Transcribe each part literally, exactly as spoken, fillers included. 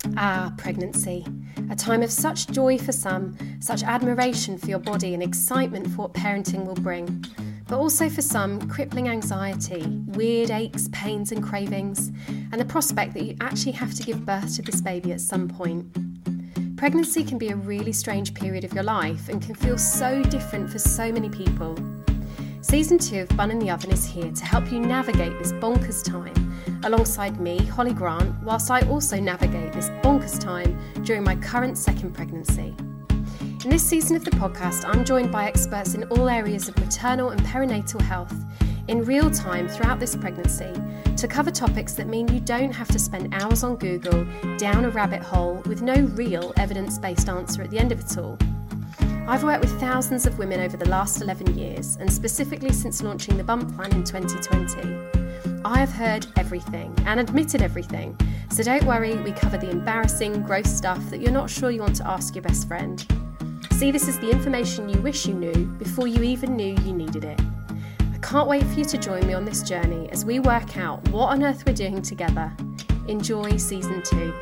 Ah, pregnancy. A time of such joy for some, such admiration for your body and excitement for what parenting will bring. But also for some, crippling anxiety, weird aches, pains and cravings, and the prospect that you actually have to give birth to this baby at some point. Pregnancy can be a really strange period of your life and can feel so different for so many people. Season two of Bun in the Oven is here to help you navigate this bonkers time, alongside me, Holly Grant, whilst I also navigate this bonkers time during my current second pregnancy. In this season of the podcast, I'm joined by experts in all areas of maternal and perinatal health in real time throughout this pregnancy to cover topics that mean you don't have to spend hours on Google down a rabbit hole with no real evidence-based answer at the end of it all. I've worked with thousands of women over the last eleven years, and specifically since launching the Bump Plan in twenty twenty. I have heard everything and admitted everything, so don't worry, we cover the embarrassing, gross stuff that you're not sure you want to ask your best friend. See this as the information you wish you knew before you even knew you needed it. I can't wait for you to join me on this journey as we work out what on earth we're doing together. Enjoy season two.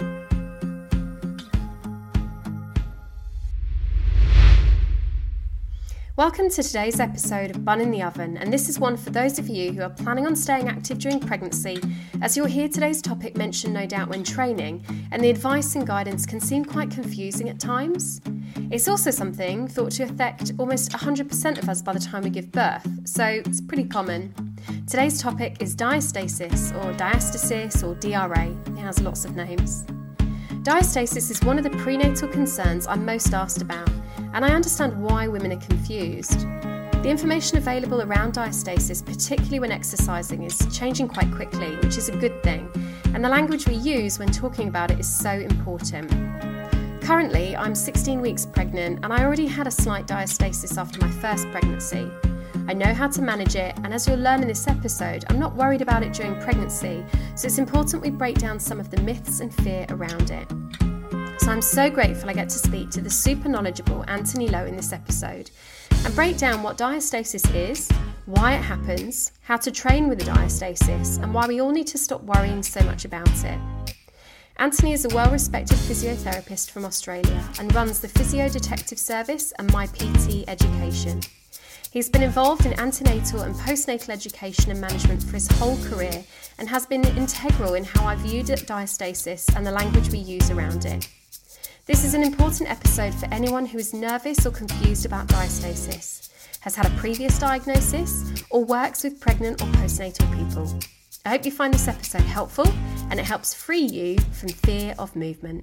Welcome to today's episode of Bun in the Oven, and this is one for those of you who are planning on staying active during pregnancy, as you'll hear today's topic mentioned no doubt when training, and the advice and guidance can seem quite confusing at times. It's also something thought to affect almost one hundred percent of us by the time we give birth, so it's pretty common. Today's topic is diastasis, or diastasis, or D R A. It has lots of names. Diastasis is one of the prenatal concerns I'm most asked about, and I understand why women are confused. The information available around diastasis, particularly when exercising, is changing quite quickly, which is a good thing, and the language we use when talking about it is so important. Currently, I'm sixteen weeks pregnant, and I already had a slight diastasis after my first pregnancy. I know how to manage it, and as you'll learn in this episode, I'm not worried about it during pregnancy, so it's important we break down some of the myths and fear around it. So I'm so grateful I get to speak to the super knowledgeable Anthony Lowe in this episode and break down what diastasis is, why it happens, how to train with a diastasis, and why we all need to stop worrying so much about it. Anthony is a well-respected physiotherapist from Australia and runs the Physio Detective Service and My P T Education. He's been involved in antenatal and postnatal education and management for his whole career and has been integral in how I viewed diastasis and the language we use around it. This is an important episode for anyone who is nervous or confused about diastasis, has had a previous diagnosis, or works with pregnant or postnatal people. I hope you find this episode helpful and it helps free you from fear of movement.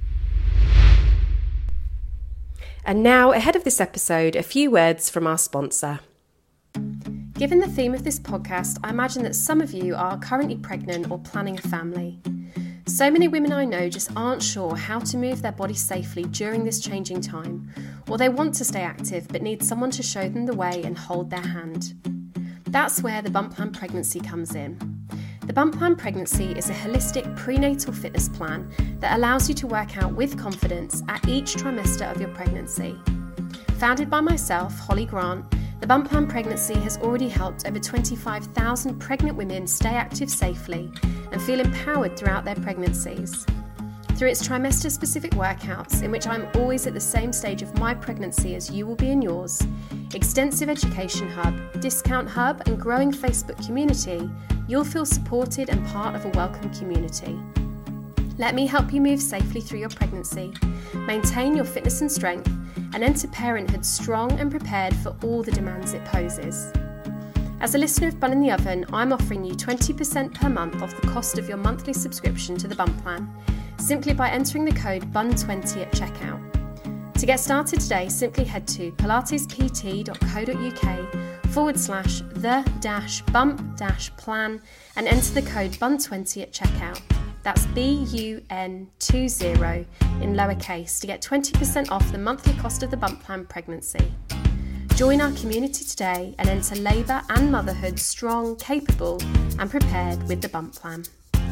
And now, ahead of this episode, a few words from our sponsor. Given the theme of this podcast, I imagine that some of you are currently pregnant or planning a family. So many women I know just aren't sure how to move their body safely during this changing time, or they want to stay active but need someone to show them the way and hold their hand. That's where the Bump Plan Pregnancy comes in. The Bump Plan Pregnancy is a holistic prenatal fitness plan that allows you to work out with confidence at each trimester of your pregnancy. Founded by myself, Holly Grant, the Bump Plan Pregnancy has already helped over twenty-five thousand pregnant women stay active safely and feel empowered throughout their pregnancies. Through its trimester-specific workouts, in which I'm always at the same stage of my pregnancy as you will be in yours, extensive education hub, discount hub, and growing Facebook community, you'll feel supported and part of a welcome community. Let me help you move safely through your pregnancy, maintain your fitness and strength, and enter parenthood strong and prepared for all the demands it poses. As a listener of Bun in the Oven, I'm offering you twenty percent per month off the cost of your monthly subscription to the Bump Plan, simply by entering the code B U N twenty at checkout. To get started today, simply head to pilatespt.co.uk forward slash the dash bump dash plan and enter the code B U N twenty at checkout. That's B U N twenty in lowercase to get twenty percent off the monthly cost of the Bump Plan Pregnancy. Join our community today and enter labour and motherhood strong, capable and prepared with the Bump Plan.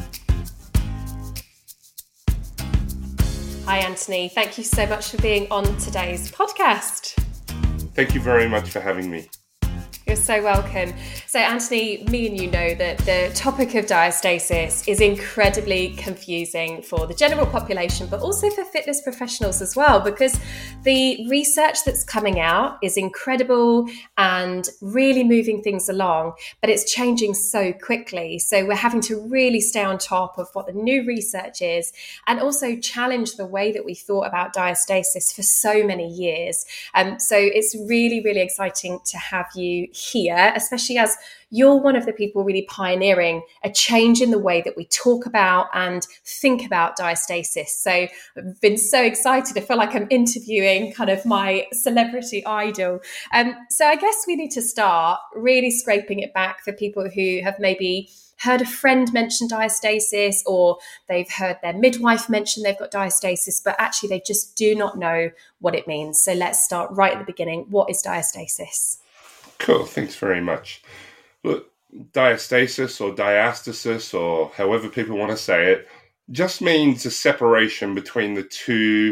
Hi Anthony, thank you so much for being on today's podcast. Thank you very much for having me. You're so welcome. So, Anthony, me and you know that the topic of diastasis is incredibly confusing for the general population, but also for fitness professionals as well, because the research that's coming out is incredible and really moving things along, but it's changing so quickly. So we're having to really stay on top of what the new research is and also challenge the way that we thought about diastasis for so many years. Um, so it's really, really exciting to have you here, especially as you're one of the people really pioneering a change in the way that we talk about and think about diastasis. So I've been so excited. I feel like I'm interviewing kind of my celebrity idol. Um, so I guess we need to start really scraping it back for people who have maybe heard a friend mention diastasis, or they've heard their midwife mention they've got diastasis, but actually they just do not know what it means. So let's start right at the beginning. What is diastasis? Cool, thanks very much. Look, diastasis or diastasis, or however people want to say it, just means a separation between the two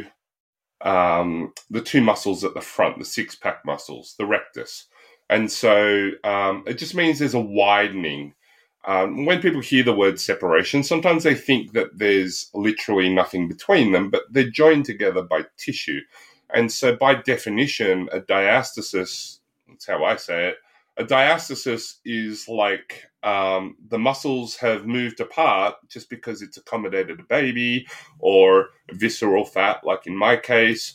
um, the two muscles at the front, the six-pack muscles, the rectus. And so um, it just means there's a widening. Um, when people hear the word separation, sometimes they think that there's literally nothing between them, but they're joined together by tissue. And so by definition, a diastasis, that's how I say it, a diastasis is like um, the muscles have moved apart just because it's accommodated a baby, or visceral fat, like in my case,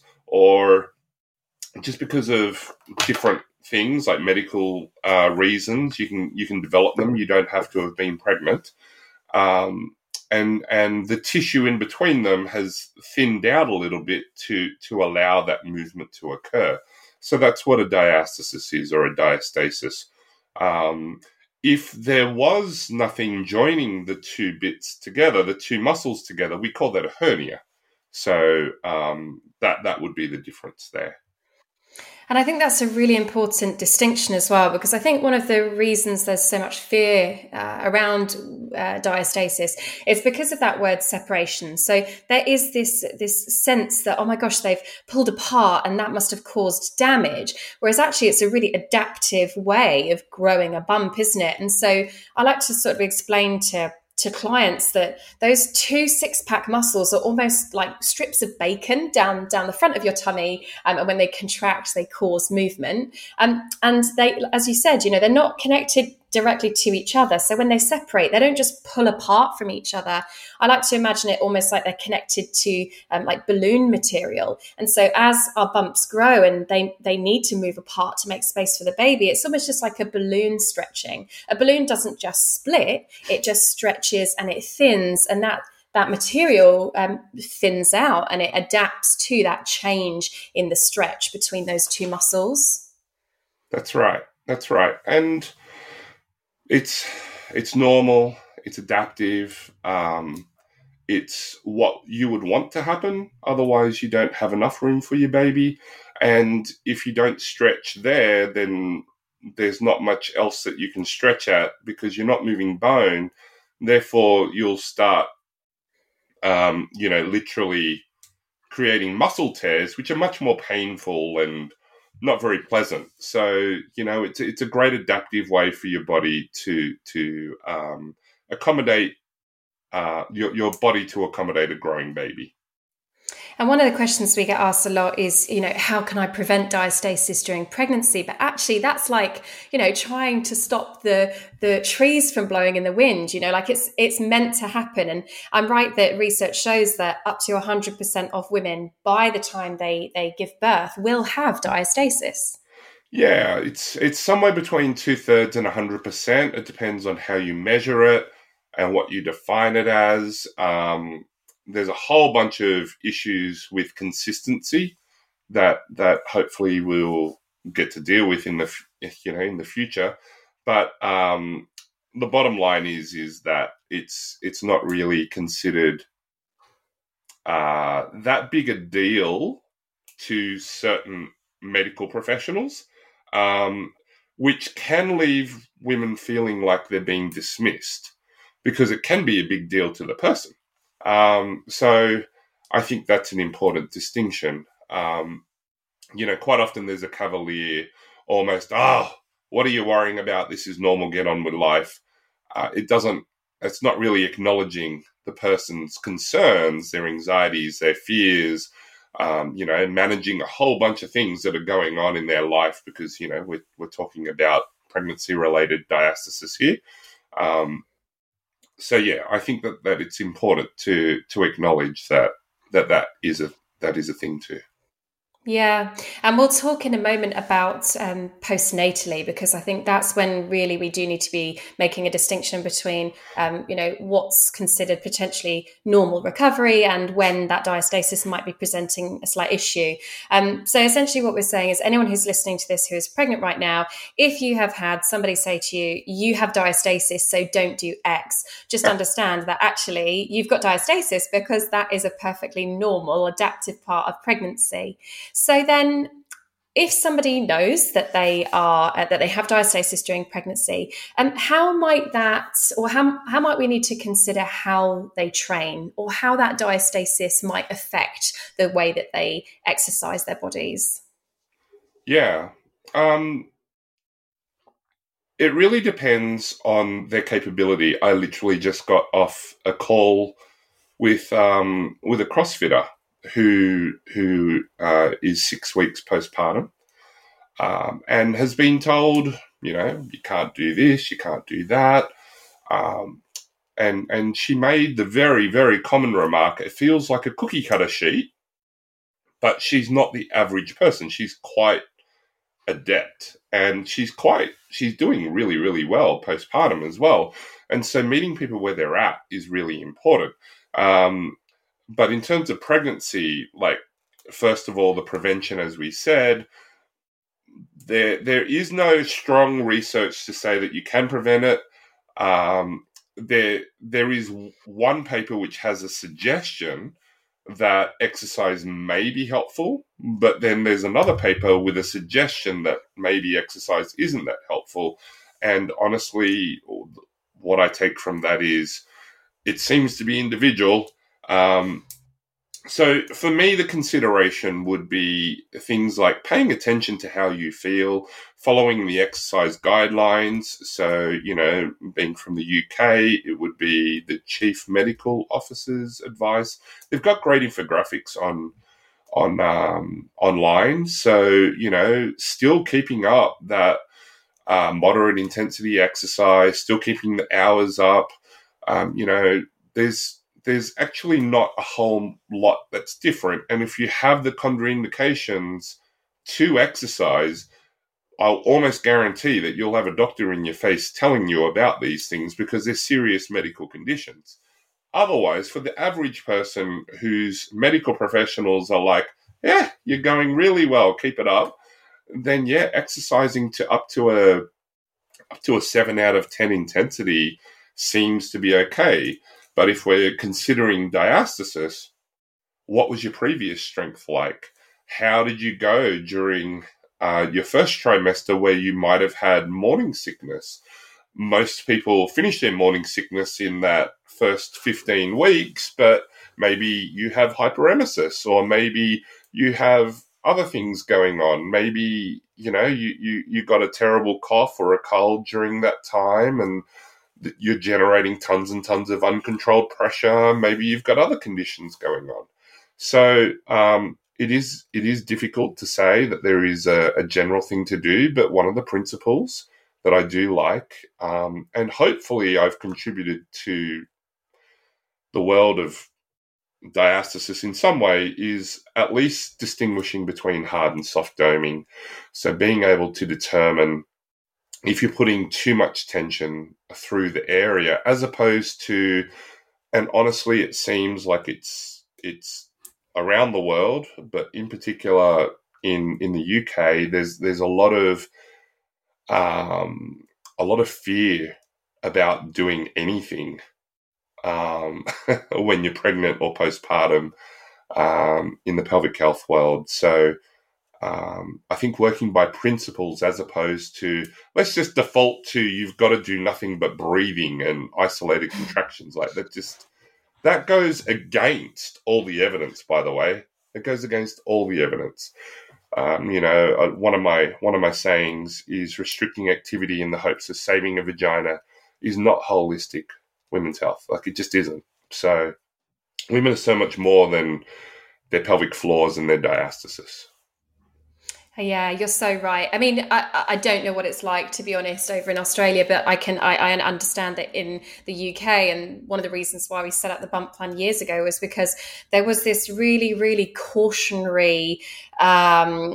or just because of different things like medical uh, reasons. You can you can develop them. You don't have to have been pregnant, um, and and the tissue in between them has thinned out a little bit to to allow that movement to occur. So that's what a diastasis is, or a diastasis. Um, if there was nothing joining the two bits together, the two muscles together, we call that a hernia. So um, that that would be the difference there. And I think that's a really important distinction as well, because I think one of the reasons there's so much fear uh, around uh, diastasis is because of that word separation. So there is this, this sense that, oh my gosh, they've pulled apart and that must have caused damage. Whereas actually it's a really adaptive way of growing a bump, isn't it? And so I like to sort of explain to to clients that those two six-pack muscles are almost like strips of bacon down down the front of your tummy, um, and when they contract, they cause movement. Um, and they, as you said, you know, they're not connected directly to each other. So when they separate, they don't just pull apart from each other. I like to imagine it almost like they're connected to um, like balloon material. And so as our bumps grow and they, they need to move apart to make space for the baby, it's almost just like a balloon stretching. A balloon doesn't just split, it just stretches and it thins, and that that material um, thins out and it adapts to that change in the stretch between those two muscles. That's right. That's right. And It's it's normal, it's adaptive, um, it's what you would want to happen. Otherwise, you don't have enough room for your baby. And if you don't stretch there, then there's not much else that you can stretch at because you're not moving bone. Therefore, you'll start, um, you know, literally creating muscle tears, which are much more painful and not very pleasant. So, you know, it's it's a great adaptive way for your body to to um, accommodate uh, your your body to accommodate a growing baby. And one of the questions we get asked a lot is, you know, how can I prevent diastasis during pregnancy? But actually that's like, you know, trying to stop the the trees from blowing in the wind, you know, like it's it's meant to happen. And I'm right that research shows that up to one hundred percent of women by the time they, they give birth will have diastasis. Yeah, it's it's somewhere between two-thirds and one hundred percent. It depends on how you measure it and what you define it as. Um There's a whole bunch of issues with consistency that that hopefully we'll get to deal with in the you know in the future. But um, the bottom line is is that it's it's not really considered uh, that big a deal to certain medical professionals, um, which can leave women feeling like they're being dismissed because it can be a big deal to the person. Um, so I think that's an important distinction. Um, you know, quite often there's a cavalier, almost, oh, what are you worrying about? This is normal. Get on with life. Uh, it doesn't, it's not really acknowledging the person's concerns, their anxieties, their fears, um, you know, managing a whole bunch of things that are going on in their life because, you know, we're, we're talking about pregnancy-related diastasis here. Um, so, yeah, I think that, that it's important to to acknowledge that that, that is a that is a thing too. Yeah, and we'll talk in a moment about um, postnatally, because I think that's when really we do need to be making a distinction between, um, you know, what's considered potentially normal recovery and when that diastasis might be presenting a slight issue. Um, so essentially what we're saying is anyone who's listening to this who is pregnant right now, if you have had somebody say to you, you have diastasis, so don't do X, just understand that actually you've got diastasis because that is a perfectly normal adaptive part of pregnancy. So then if somebody knows that they are uh, that they have diastasis during pregnancy, um, how might that or how, how might we need to consider how they train or how that diastasis might affect the way that they exercise their bodies? Yeah. Um, it really depends on their capability. I literally just got off a call with um, with a CrossFitter who who uh, is six weeks postpartum um, and has been told, you know, you can't do this, you can't do that. Um, and and she made the very, very common remark, it feels like a cookie cutter sheet, but she's not the average person. She's quite adept and she's quite, she's doing really, really well postpartum as well. And so meeting people where they're at is really important. Um, But in terms of pregnancy, like, first of all, the prevention, as we said, there there is no strong research to say that you can prevent it. Um, there there is one paper which has a suggestion that exercise may be helpful, but then there's another paper with a suggestion that maybe exercise isn't that helpful. And honestly, what I take from that is it seems to be individual. Um, so for me, the consideration would be things like paying attention to how you feel, following the exercise guidelines. So, you know, being from the U K, it would be the chief medical officer's advice. They've got great infographics on on um, online. So, you know, still keeping up that uh, moderate intensity exercise, still keeping the hours up. Um, you know, there's there's actually not a whole lot that's different. And if you have the contraindications to exercise, I'll almost guarantee that you'll have a doctor in your face telling you about these things because they're serious medical conditions. Otherwise, for the average person whose medical professionals are like, yeah, you're going really well, keep it up, then yeah, exercising to up to a up to a seven out of ten intensity seems to be okay. But if we're considering diastasis, what was your previous strength like? How did you go during uh, your first trimester where you might have had morning sickness? Most people finish their morning sickness in that first fifteen weeks, but maybe you have hyperemesis or maybe you have other things going on. Maybe, you know, you, you, you got a terrible cough or a cold during that time and you're generating tons and tons of uncontrolled pressure. Maybe you've got other conditions going on. So um, it is it is difficult to say that there is a, a general thing to do, but one of the principles that I do like, um, and hopefully I've contributed to the world of diastasis in some way, is at least distinguishing between hard and soft doming. So being able to determine if you're putting too much tension through the area, as opposed to, and honestly, it seems like it's it's around the world, but in particular in in the U K, there's there's a lot of um, a lot of fear about doing anything um, when you're pregnant or postpartum um, in the pelvic health world. So. Um, I think working by principles as opposed to, let's just default to you've got to do nothing but breathing and isolated contractions like that. Just that goes against all the evidence, by the way. It goes against all the evidence. Um, you know, uh, one of my one of my sayings is restricting activity in the hopes of saving a vagina is not holistic women's health. Like, it just isn't. So women are so much more than their pelvic floors and their diastasis. Yeah, you're so right. I mean, I, I don't know what it's like, to be honest, over in Australia, but I can I, I understand that in the U K, and one of the reasons why we set up the bump plan years ago was because there was this really, really cautionary um,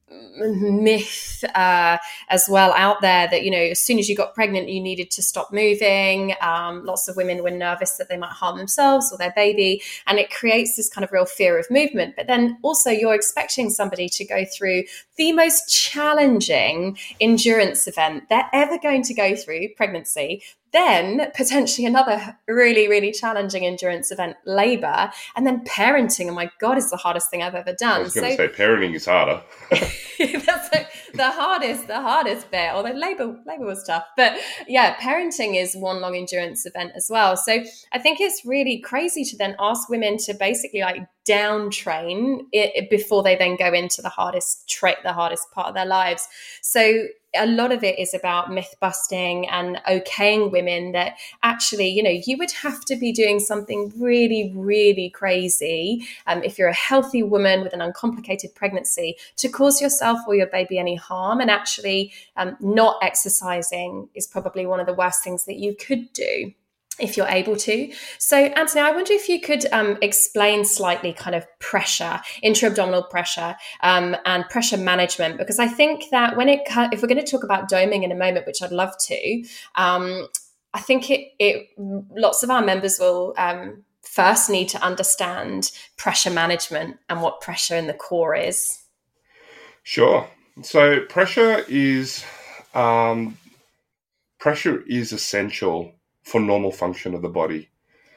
myth uh, as well out there that, you know, as soon as you got pregnant, you needed to stop moving. Um, lots of women were nervous that they might harm themselves or their baby, and it creates this kind of real fear of movement. But then also you're expecting somebody to go through the most challenging endurance event they're ever going to go through, pregnancy, then potentially another really, really challenging endurance event, labor, and then parenting. Oh my God, it's the hardest thing I've ever done. I was going to so, say parenting is harder. That's like the hardest, the hardest bit. Although labor, labor was tough, but yeah, parenting is one long endurance event as well. So I think it's really crazy to then ask women to basically like down train it before they then go into the hardest trait, the hardest part of their lives. So a lot of it is about myth busting and okaying women that actually, you know, you would have to be doing something really, really crazy um, if you're a healthy woman with an uncomplicated pregnancy to cause yourself or your baby any harm. And actually um, not exercising is probably one of the worst things that you could do if you're able to. So, Anthony, I wonder if you could um, explain slightly kind of pressure, intra-abdominal pressure um, and pressure management, because I think that when it, if we're going to talk about doming in a moment, which I'd love to, um, I think it, it, lots of our members will um, first need to understand pressure management and what pressure in the core is. Sure. So pressure is, um, pressure is essential for normal function of the body.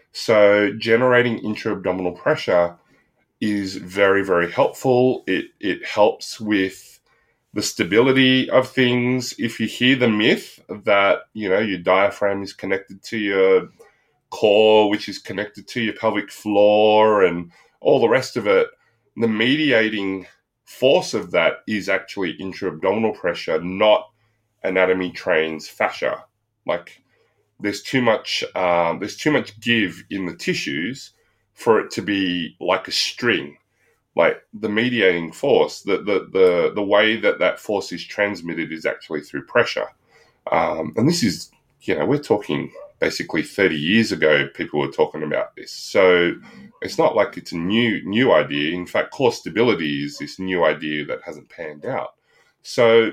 So generating intra-abdominal pressure is very, very helpful. It it helps with the stability of things. If you hear the myth that, you know, your diaphragm is connected to your core, which is connected to your pelvic floor and all the rest of it, the mediating force of that is actually intra-abdominal pressure, not anatomy trains fascia. Like, There's too much. Um, there's too much give in the tissues for it to be like a string. Like the mediating force, the the the the way that that force is transmitted is actually through pressure. Um, and this is, you know, we're talking basically thirty years ago. People were talking about this, so it's not like it's a new new idea. In fact, core stability is this new idea that hasn't panned out. So,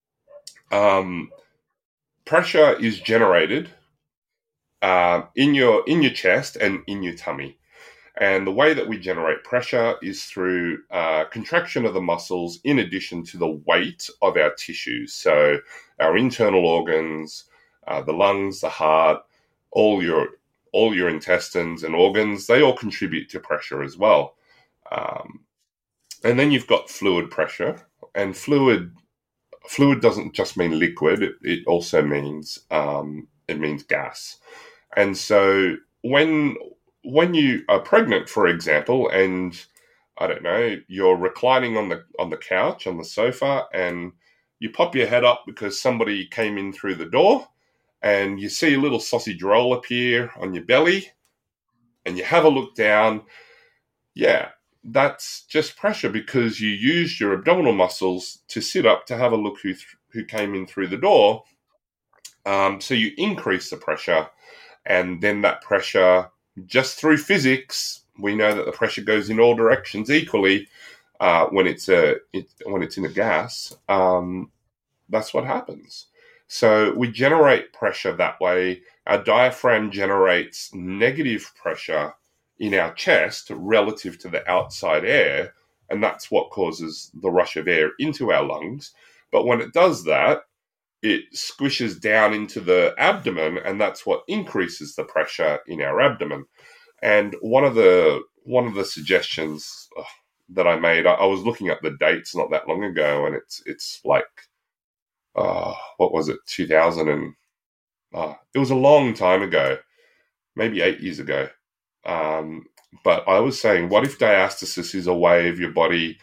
um, pressure is generated Uh, in your in your chest and in your tummy. And the way that we generate pressure is through uh, contraction of the muscles in addition to the weight of our tissues. So our internal organs, uh, the lungs, the heart, all your all your intestines and organs, they all contribute to pressure as well. Um, and then you've got fluid pressure. And fluid fluid doesn't just mean liquid. It, it also means um, it means gas. And so when when you are pregnant, for example, and I don't know, you're reclining on the on the couch, on the sofa, and you pop your head up because somebody came in through the door, and you see a little sausage roll appear on your belly, and you have a look down, yeah, that's just pressure because you used your abdominal muscles to sit up to have a look who th- who came in through the door. Um, so you increase the pressure. And then that pressure, just through physics, we know that the pressure goes in all directions equally uh, when it's a it, when it's in a gas. Um, that's what happens. So we generate pressure that way. Our diaphragm generates negative pressure in our chest relative to the outside air, and that's what causes the rush of air into our lungs. But when it does that, it squishes down into the abdomen, and that's what increases the pressure in our abdomen. And one of the one of the suggestions uh, that I made, I, I was looking at the dates not that long ago, and it's it's like, uh, what was it, two thousand, and uh, it was a long time ago, maybe eight years ago. Um, but I was saying, what if diastasis is a way of your body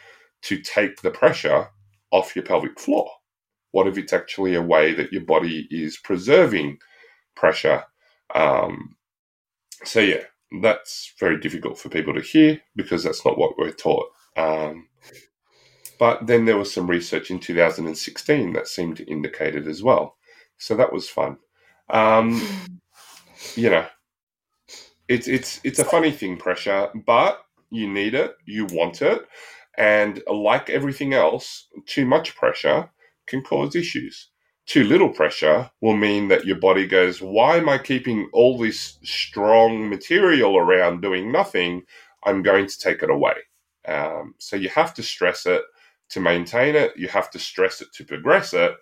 to take the pressure off your pelvic floor? What if it's actually a way that your body is preserving pressure? Um, so yeah, that's very difficult for people to hear because that's not what we're taught. Um, but then there was some research in two thousand sixteen that seemed to indicate it as well. So that was fun. Um, you know, it's it's it's a funny thing, pressure, but you need it, you want it, and like everything else, too much pressure can cause issues. Too little pressure will mean that your body goes, why am I keeping all this strong material around doing nothing? I'm going to take it away. Um, so you have to stress it to maintain it. You have to stress it to progress it.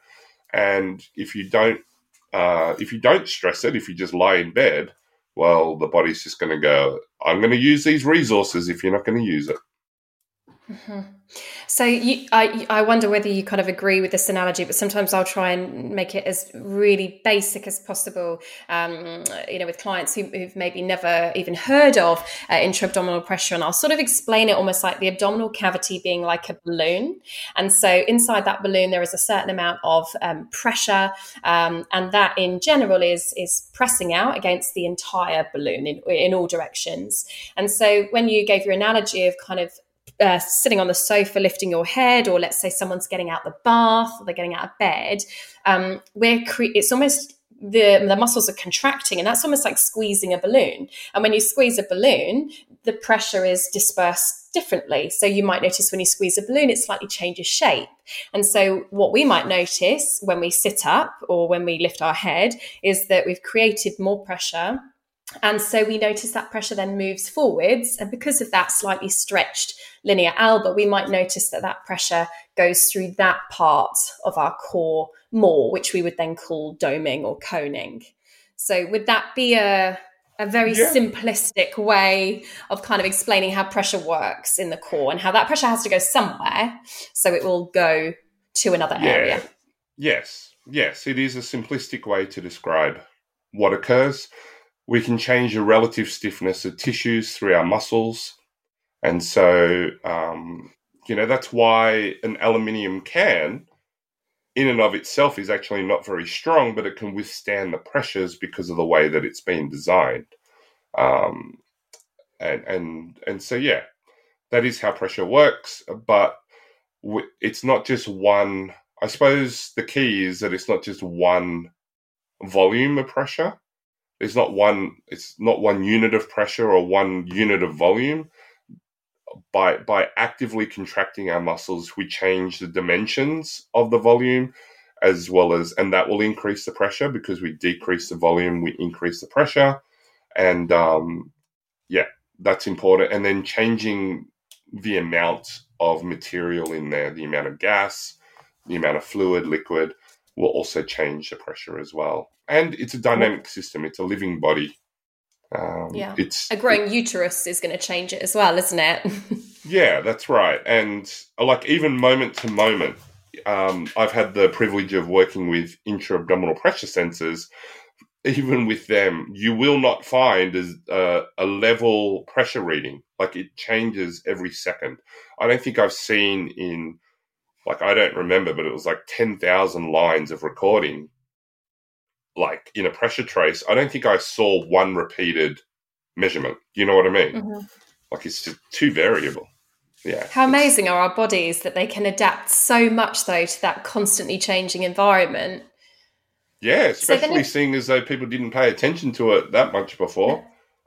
And if you don't, uh, if you don't stress it, if you just lie in bed, well, the body's just going to go, I'm going to use these resources if you're not going to use it. Mm-hmm. So you, I, I wonder whether you kind of agree with this analogy, but sometimes I'll try and make it as really basic as possible, um, you know, with clients who, who've maybe never even heard of uh, intra-abdominal pressure. And I'll sort of explain it almost like the abdominal cavity being like a balloon. And so inside that balloon, there is a certain amount of um, pressure, um, and that in general is, is pressing out against the entire balloon in, in all directions. And so when you gave your analogy of kind of Uh, sitting on the sofa, lifting your head, or let's say someone's getting out the bath or they're getting out of bed, um, we're cre- it's almost the, the muscles are contracting, and that's almost like squeezing a balloon. And when you squeeze a balloon, the pressure is dispersed differently. So you might notice when you squeeze a balloon, it slightly changes shape. And so what we might notice when we sit up or when we lift our head is that we've created more pressure. And so we notice that pressure then moves forwards. And because of that slightly stretched linea alba, we might notice that that pressure goes through that part of our core more, which we would then call doming or coning. So would that be a, a very yeah. simplistic way of kind of explaining how pressure works in the core and how that pressure has to go somewhere so it will go to another yeah. area? Yes. Yes, it is a simplistic way to describe what occurs. We can change the relative stiffness of tissues through our muscles. And so, um, you know, that's why an aluminium can, in and of itself, is actually not very strong, but it can withstand the pressures because of the way that it's been designed. Um, and, and, and so, yeah, that is how pressure works. But w- it's not just one, I suppose the key is that it's not just one volume of pressure. It's not one. It's not one unit of pressure or one unit of volume. By by actively contracting our muscles, we change the dimensions of the volume, as well as, and that will increase the pressure because we decrease the volume, we increase the pressure, and um, yeah, that's important. And then changing the amount of material in there, the amount of gas, the amount of fluid, liquid, will also change the pressure as well. And it's a dynamic system. It's a living body. Um, yeah. It's a growing it, uterus is going to change it as well, isn't it? Yeah, that's right. And like even moment to moment, um, I've had the privilege of working with intra-abdominal pressure sensors. Even with them, you will not find as uh, a level pressure reading. Like it changes every second. I don't think I've seen in, like, I don't remember, but it was like ten thousand lines of recording, like in a pressure trace. I don't think I saw one repeated measurement. You know what I mean? Mm-hmm. Like it's just too variable. Yeah. How amazing are our bodies that they can adapt so much, though, to that constantly changing environment. Yeah, especially so seeing as though people didn't pay attention to it that much before.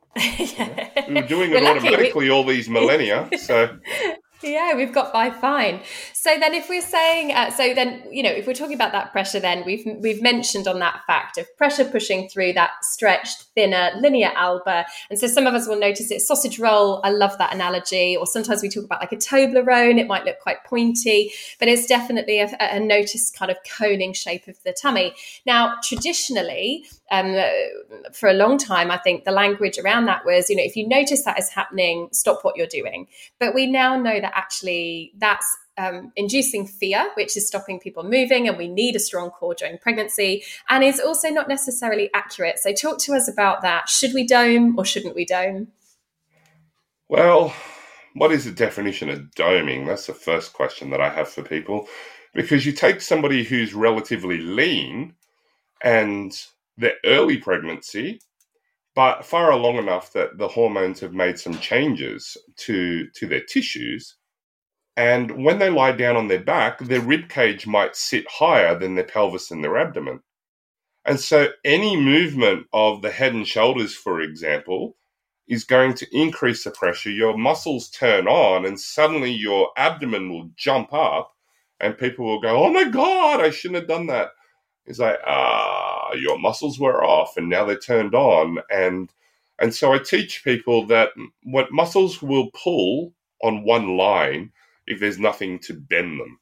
yeah. We were doing it we're automatically we... all these millennia, so... Yeah, we've got by fine. So then if we're saying, uh, so then, you know, if we're talking about that pressure, then we've we've mentioned on that fact of pressure pushing through that stretched, thinner, linea alba. And so some of us will notice it. Sausage roll, I love that analogy. Or sometimes we talk about like a Toblerone. It might look quite pointy, but it's definitely a, a noticed kind of coning shape of the tummy. Now, traditionally, um, for a long time, I think the language around that was, you know, if you notice that is happening, stop what you're doing. But we now know that actually that's um, inducing fear, which is stopping people moving, and we need a strong core during pregnancy, and is also not necessarily accurate. So talk to us about that. Should we dome or shouldn't we dome? Well, what is the definition of doming? That's the first question that I have for people. Because you take somebody who's relatively lean and their early pregnancy, but far along enough that the hormones have made some changes to, to their tissues. And when they lie down on their back, their rib cage might sit higher than their pelvis and their abdomen. And so any movement of the head and shoulders, for example, is going to increase the pressure. Your muscles turn on and suddenly your abdomen will jump up and people will go, oh my God, I shouldn't have done that. It's like, ah, your muscles were off and now they're turned on. And and so I teach people that what muscles will pull on one line if there's nothing to bend them.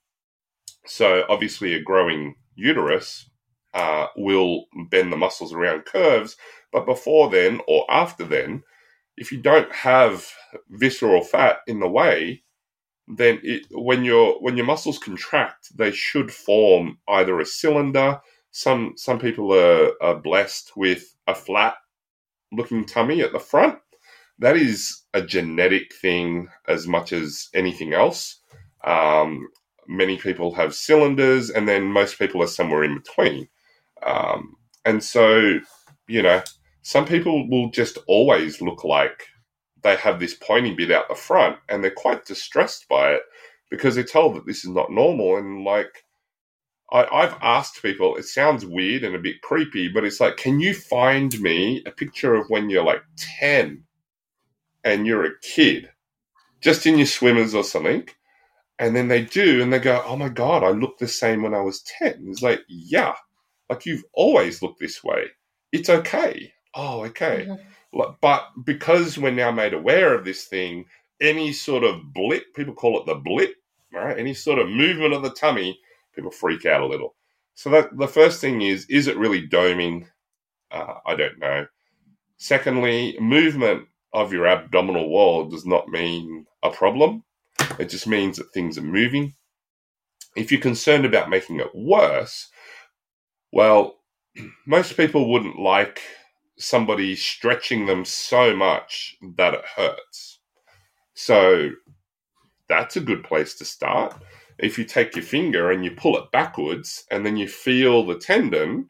So obviously a growing uterus uh, will bend the muscles around curves, but before then or after then, if you don't have visceral fat in the way, then it, when your when your muscles contract, they should form either a cylinder. Some some people are, are blessed with a flat-looking tummy at the front. That is a genetic thing as much as anything else. Um, many people have cylinders, and then most people are somewhere in between. Um, and so, you know, some people will just always look like they have this pointy bit out the front, and they're quite distressed by it because they're told that this is not normal. And like, I, I've asked people, it sounds weird and a bit creepy, but it's like, can you find me a picture of when you're like ten and you're a kid, just in your swimmers or something? And then they do, and they go, oh my God, I looked the same when I was ten. It's like, yeah, like you've always looked this way. It's okay. Oh, okay. Mm-hmm. But because we're now made aware of this thing, any sort of blip, people call it the blip, right? Any sort of movement of the tummy, people freak out a little. So that the first thing is, is it really doming? Uh, I don't know. Secondly, movement of your abdominal wall does not mean a problem. It just means that things are moving. If you're concerned about making it worse, well, most people wouldn't like somebody stretching them so much that it hurts. So that's a good place to start. If you take your finger and you pull it backwards and then you feel the tendon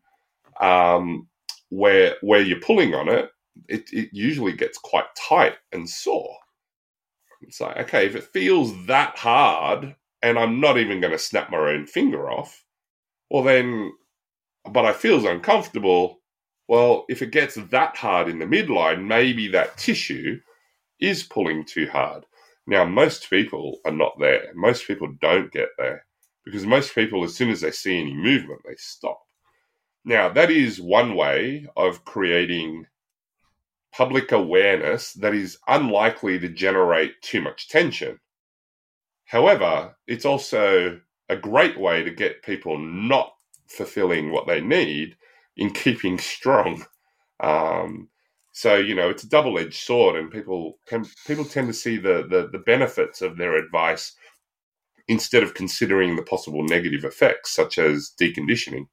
um, where where you're pulling on it, it, it usually gets quite tight and sore. It's like, okay, if it feels that hard and I'm not even going to snap my own finger off, well then, but I feels uncomfortable. Well, if it gets that hard in the midline, maybe that tissue is pulling too hard. Now, most people are not there. Most people don't get there because most people, as soon as they see any movement, they stop. Now, that is one way of creating public awareness that is unlikely to generate too much tension. However, it's also a great way to get people not fulfilling what they need in keeping strong. Um, so, you know, it's a double-edged sword, and people can, people tend to see the, the, the benefits of their advice instead of considering the possible negative effects, such as deconditioning.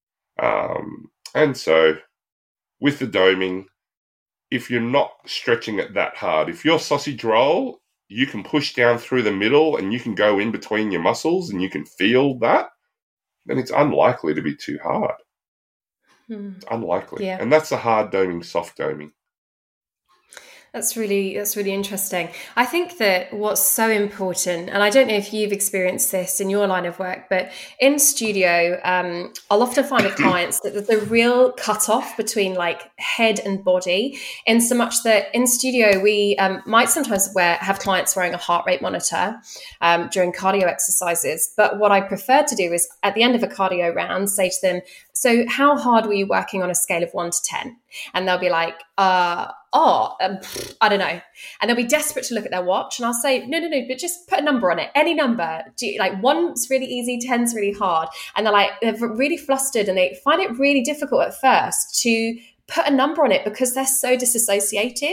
Um, and so with the doming, if you're not stretching it that hard, if your sausage roll, you can push down through the middle and you can go in between your muscles and you can feel that, then it's unlikely to be too hard. Hmm. It's unlikely. Yeah. And that's the hard doming, soft doming. That's really, that's really interesting. I think that what's so important, and I don't know if you've experienced this in your line of work, but in studio, um, I'll often find with clients that there's a real cutoff between like head and body, in so much that in studio, we um, might sometimes wear, have clients wearing a heart rate monitor um, during cardio exercises. But what I prefer to do is at the end of a cardio round, say to them, so how hard were you working on a scale of one to ten? And they'll be like, uh, oh, um, I don't know. And they'll be desperate to look at their watch. And I'll say, no, no, no, but just put a number on it. Any number. Do you, like one's really easy, ten's really hard. And they're like, they're really flustered and they find it really difficult at first to put a number on it because they're so disassociated.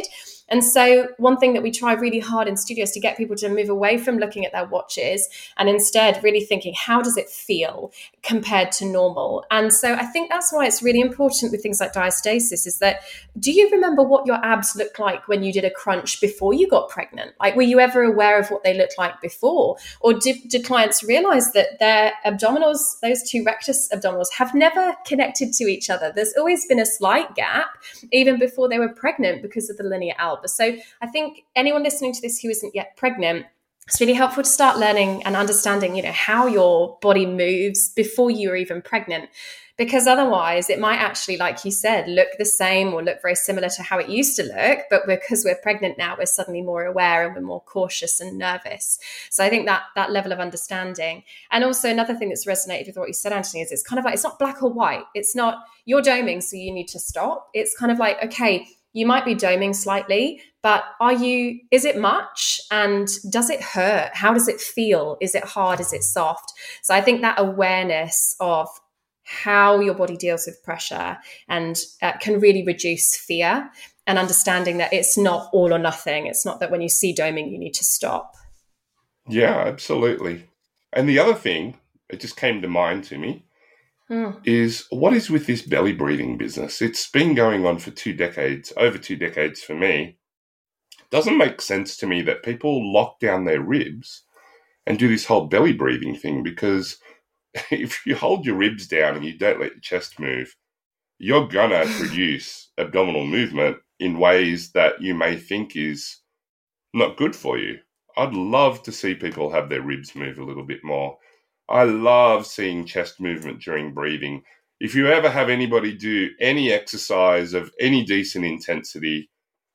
And so one thing that we try really hard in studio is to get people to move away from looking at their watches and instead really thinking, how does it feel compared to normal? And so I think that's why it's really important with things like diastasis is that, do you remember what your abs looked like when you did a crunch before you got pregnant? Like, were you ever aware of what they looked like before? Or did, did clients realize that their abdominals, those two rectus abdominals, have never connected to each other? There's always been a slight gap, even before they were pregnant, because of the linea alba. So I think anyone listening to this who isn't yet pregnant, it's really helpful to start learning and understanding, you know, how your body moves before you are even pregnant. Because otherwise it might actually, like you said, look the same or look very similar to how it used to look. But because we're pregnant now, we're suddenly more aware and we're more cautious and nervous. So I think that that level of understanding. And also another thing that's resonated with what you said, Anthony, is it's kind of like, it's not black or white. It's not you're doming, so you need to stop. It's kind of like, okay, you might be doming slightly, but are you, is it much? And does it hurt? How does it feel? Is it hard? Is it soft? So I think that awareness of how your body deals with pressure and uh, can really reduce fear, and understanding that it's not all or nothing. It's not that when you see doming, you need to stop. Yeah, absolutely. And the other thing, it just came to mind to me, hmm. is what is with this belly breathing business? It's been going on for two decades, over two decades for me. It doesn't make sense to me that people lock down their ribs and do this whole belly breathing thing, because if you hold your ribs down and you don't let your chest move, you're going to produce abdominal movement in ways that you may think is not good for you. I'd love to see people have their ribs move a little bit more. I love seeing chest movement during breathing. If you ever have anybody do any exercise of any decent intensity,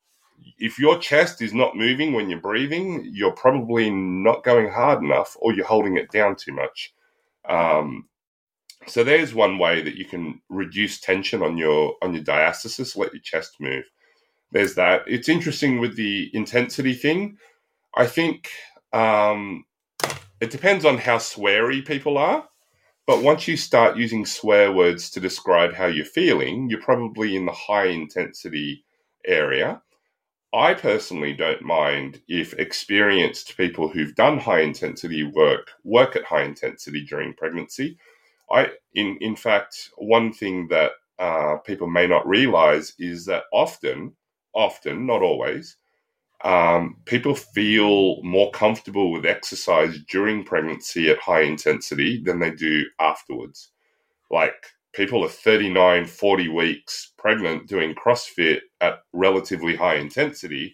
if your chest is not moving when you're breathing, you're probably not going hard enough, or you're holding it down too much. Um, so there's one way that you can reduce tension on your on your diastasis, let your chest move. There's that. It's interesting with the intensity thing. I think um, it depends on how sweary people are. But once you start using swear words to describe how you're feeling, you're probably in the high intensity area. I personally don't mind if experienced people who've done high intensity work work at high intensity during pregnancy. I, in in fact, one thing that uh, people may not realize is that often, often, not always, um, people feel more comfortable with exercise during pregnancy at high intensity than they do afterwards. Like, people are thirty-nine, forty weeks pregnant doing CrossFit at relatively high intensity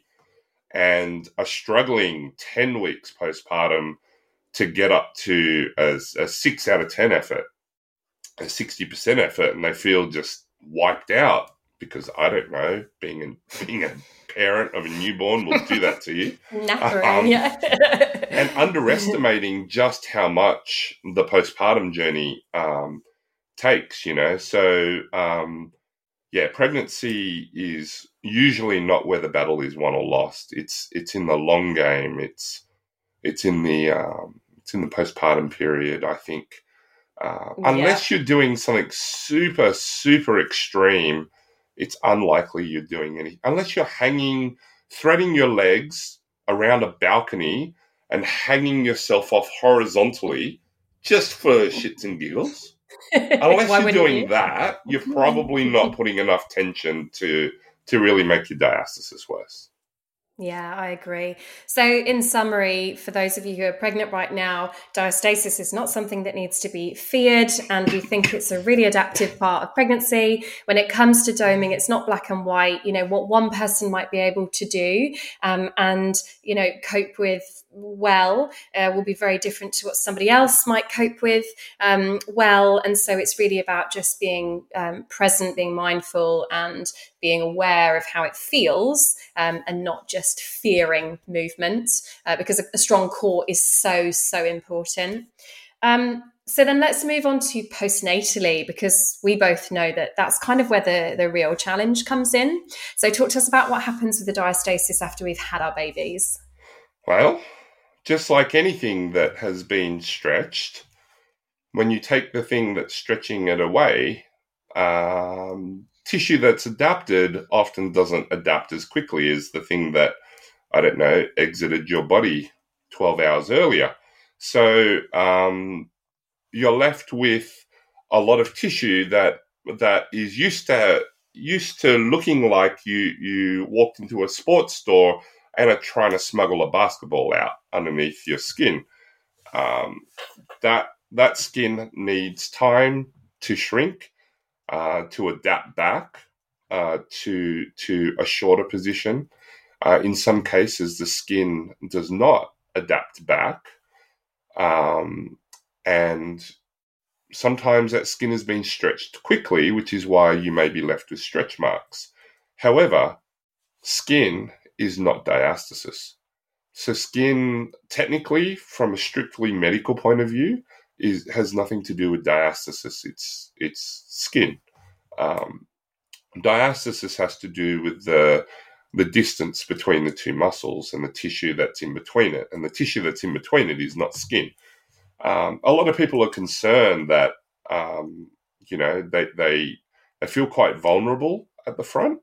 and are struggling ten weeks postpartum to get up to a, a six out of ten effort, a sixty percent effort, and they feel just wiped out because, I don't know, being a, being a parent of a newborn will do that to you. Nappering, um, yeah. And underestimating just how much the postpartum journey um, takes, you know. So, um, yeah, pregnancy is usually not where the battle is won or lost. It's it's in the long game. It's it's in the um, it's in the postpartum period, I think. Uh, unless yeah. you're doing something super, super extreme, it's unlikely you're doing any. Unless you're hanging, threading your legs around a balcony and hanging yourself off horizontally just for shits and giggles. Unless you're doing you? that, you're probably not putting enough tension to to really make your diastasis worse. Yeah, I agree. So in summary, for those of you who are pregnant right now, diastasis is not something that needs to be feared, and we think it's a really adaptive part of pregnancy. When it comes to doming, it's not black and white. You know, what one person might be able to do um, and, you know, cope with well uh, will be very different to what somebody else might cope with um, well. And so it's really about just being um, present, being mindful, and being aware of how it feels, um, and not just fearing movement, uh, because a, a strong core is so, so important. Um, so then let's move on to postnatally, because we both know that that's kind of where the, the real challenge comes in. So talk to us about what happens with the diastasis after we've had our babies. Well, just like anything that has been stretched, when you take the thing that's stretching it away, um, tissue that's adapted often doesn't adapt as quickly as the thing that, I don't know, exited your body twelve hours earlier. So um, you're left with a lot of tissue that that is used to used to looking like you you walked into a sports store and are trying to smuggle a basketball out underneath your skin. Um, that that skin needs time to shrink, uh, to adapt back uh, to to a shorter position. Uh, in some cases, the skin does not adapt back, um, and sometimes that skin has been stretched quickly, which is why you may be left with stretch marks. However, skin is not diastasis. So skin, technically, from a strictly medical point of view, is has nothing to do with diastasis. It's it's skin. Um, diastasis has to do with the the distance between the two muscles and the tissue that's in between it. And the tissue that's in between it is not skin. Um, a lot of people are concerned that, um, you know, they, they, they feel quite vulnerable at the front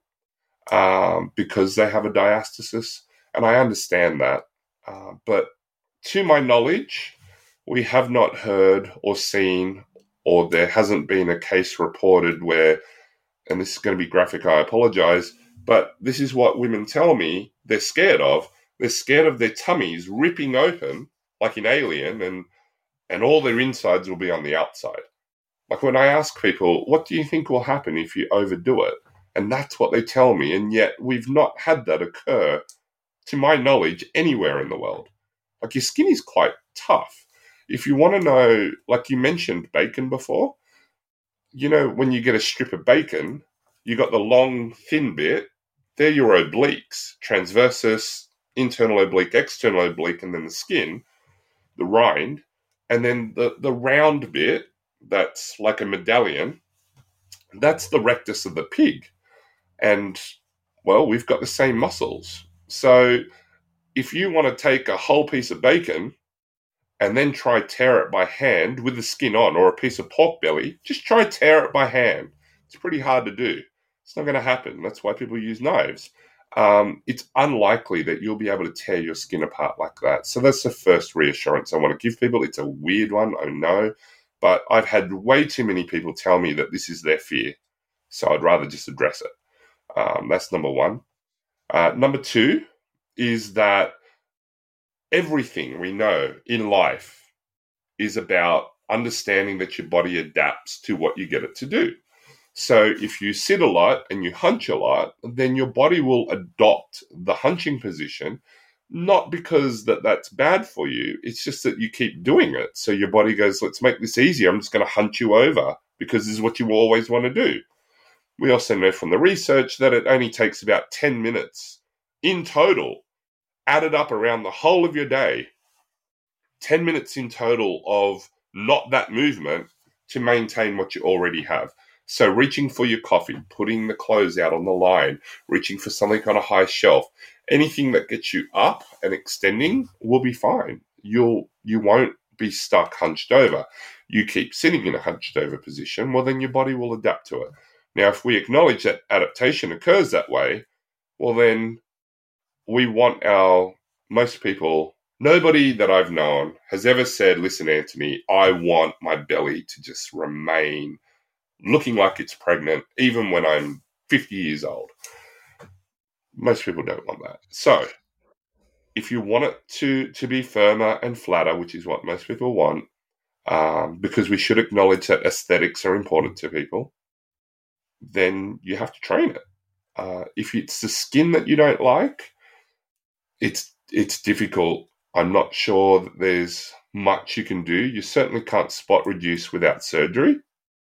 um, because they have a diastasis. And I understand that. Uh, but to my knowledge, we have not heard or seen, or there hasn't been a case reported where, and this is going to be graphic, I apologize, but this is what women tell me they're scared of. They're scared of their tummies ripping open like in Alien, and and all their insides will be on the outside. Like when I ask people, what do you think will happen if you overdo it? And that's what they tell me. And yet we've not had that occur, to my knowledge, anywhere in the world. Like your skin is quite tough. If you want to know, like you mentioned bacon before, you know, when you get a strip of bacon, you got the long, thin bit. They're your obliques, transversus, internal oblique, external oblique, and then the skin, the rind. And then the, the round bit, that's like a medallion, that's the rectus of the pig. And, well, we've got the same muscles. So if you want to take a whole piece of bacon and then try tear it by hand with the skin on, or a piece of pork belly, just try tear it by hand. It's pretty hard to do. It's not going to happen. That's why people use knives. Um, it's unlikely that you'll be able to tear your skin apart like that. So that's the first reassurance I want to give people. It's a weird one, I know, but I've had way too many people tell me that this is their fear. So I'd rather just address it. Um, that's number one. Uh, number two is that everything we know in life is about understanding that your body adapts to what you get it to do. So if you sit a lot and you hunch a lot, then your body will adopt the hunching position, not because that that's bad for you. It's just that you keep doing it. So your body goes, let's make this easier. I'm just going to hunch you over because this is what you always want to do. We also know from the research that it only takes about ten minutes in total, added up around the whole of your day, ten minutes in total of not that movement to maintain what you already have. So reaching for your coffee, putting the clothes out on the line, reaching for something on a high shelf, anything that gets you up and extending will be fine. You'll, you won't be stuck hunched over. You keep sitting in a hunched over position, well, then your body will adapt to it. Now, if we acknowledge that adaptation occurs that way, well, then we want our, most people, nobody that I've known has ever said, listen, Anthony, I want my belly to just remain looking like it's pregnant, even when I'm fifty years old. Most people don't want that. So if you want it to, to be firmer and flatter, which is what most people want, um, because we should acknowledge that aesthetics are important to people, then you have to train it. Uh, if it's the skin that you don't like, it's it's difficult. I'm not sure that there's much you can do. You certainly can't spot reduce without surgery.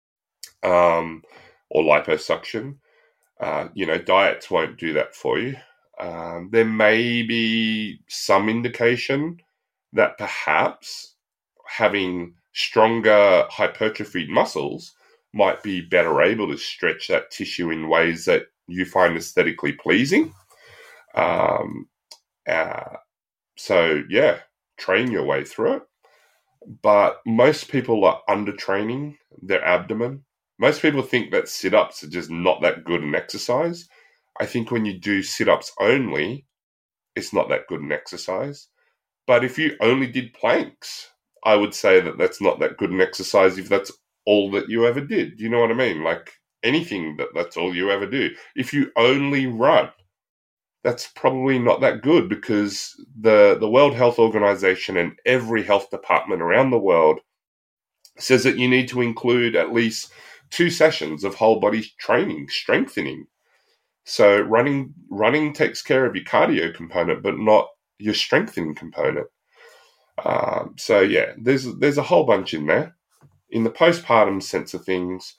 Um, or liposuction. Uh, you know, diets won't do that for you. Um, there may be some indication that perhaps having stronger hypertrophied muscles might be better able to stretch that tissue in ways that you find aesthetically pleasing. Um, uh, so, yeah, train your way through it. But most people are undertraining their abdomen. Most people think that sit-ups are just not that good an exercise. I think when you do sit-ups only, it's not that good an exercise. But if you only did planks, I would say that that's not that good an exercise if that's all that you ever did. You know what I mean? Like anything that that's all you ever do. If you only run, that's probably not that good, because the, the World Health Organization and every health department around the world says that you need to include at least two sessions of whole body training, strengthening. So running running takes care of your cardio component, but not your strengthening component. Um, so yeah, there's there's a whole bunch in there. In the postpartum sense of things,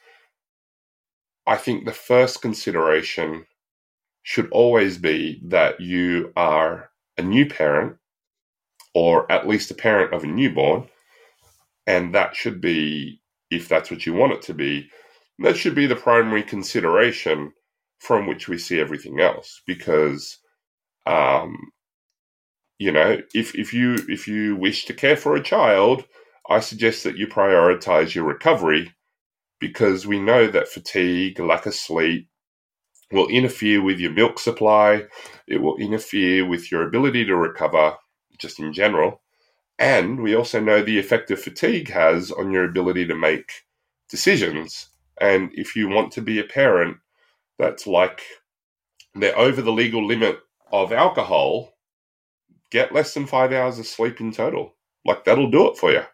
I think the first consideration should always be that you are a new parent, or at least a parent of a newborn, and that should be, if that's what you want it to be, that should be the primary consideration from which we see everything else. Because, um, you know, if if you if you wish to care for a child, I suggest that you prioritize your recovery, because we know that fatigue, lack of sleep, will interfere with your milk supply. It will interfere with your ability to recover, just in general. And we also know the effect of fatigue has on your ability to make decisions. And if you want to be a parent that's like they're over the legal limit of alcohol, get less than five hours of sleep in total. Like, that'll do it for you.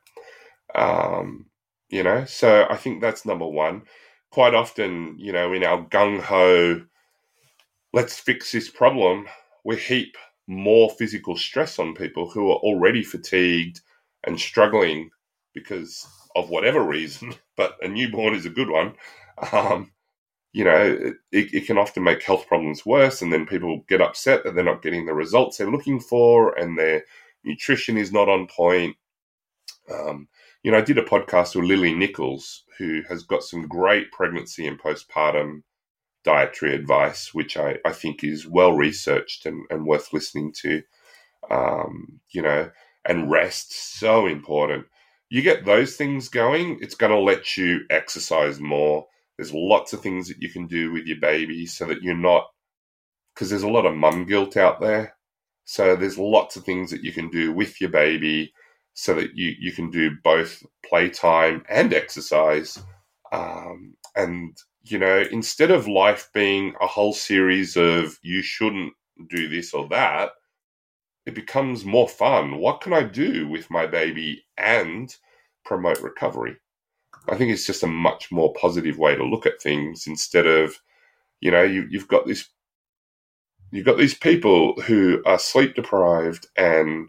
Um, you know, so I think that's number one. Quite often, you know, in our gung-ho, let's fix this problem, we heap more physical stress on people who are already fatigued and struggling because of whatever reason, but a newborn is a good one. Um, you know, it, it can often make health problems worse, and then people get upset that they're not getting the results they're looking for, and their nutrition is not on point. Um, you know, I did a podcast with Lily Nichols, who has got some great pregnancy and postpartum dietary advice, which I, I think is well-researched and, and worth listening to. Um, you know, and rest, so important. You get those things going, it's going to let you exercise more. There's lots of things that you can do with your baby so that you're not, because there's a lot of mum guilt out there. So there's lots of things that you can do with your baby so that you, you can do both playtime and exercise. Um, and, you know, instead of life being a whole series of you shouldn't do this or that, it becomes more fun. What can I do with my baby and promote recovery? I think it's just a much more positive way to look at things, instead of, you know, you, you've got this, you've got these people who are sleep deprived and,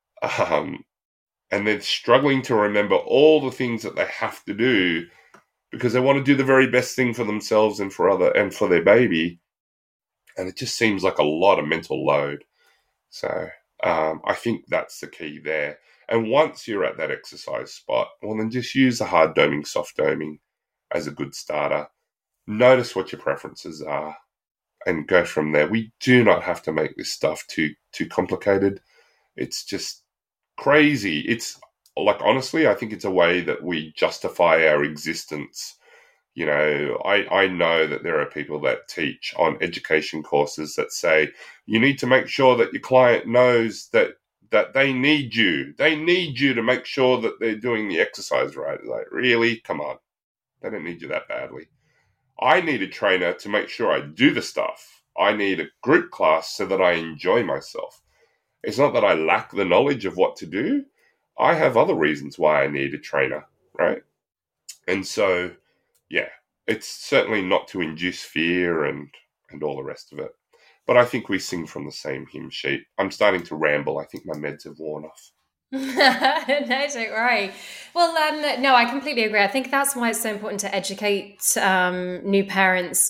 um, and they're struggling to remember all the things that they have to do because they want to do the very best thing for themselves and for other and for their baby, and it just seems like a lot of mental load. So um, I think that's the key there. And once you're at that exercise spot, well, then just use the hard doming, soft doming as a good starter. Notice what your preferences are and go from there. We do not have to make this stuff too too complicated. It's just crazy. It's like, honestly, I think it's a way that we justify our existence. You know, I, I know that there are people that teach on education courses that say you need to make sure that your client knows that that they need you. They need you to make sure that they're doing the exercise right. Like, really? Come on. They don't need you that badly. I need a trainer to make sure I do the stuff. I need a group class so that I enjoy myself. It's not that I lack the knowledge of what to do. I have other reasons why I need a trainer, right? And so, yeah, it's certainly not to induce fear and, and all the rest of it. But I think we sing from the same hymn sheet. I'm starting to ramble. I think my meds have worn off. No, don't worry. Well, um, no, I completely agree. I think that's why it's so important to educate um, new parents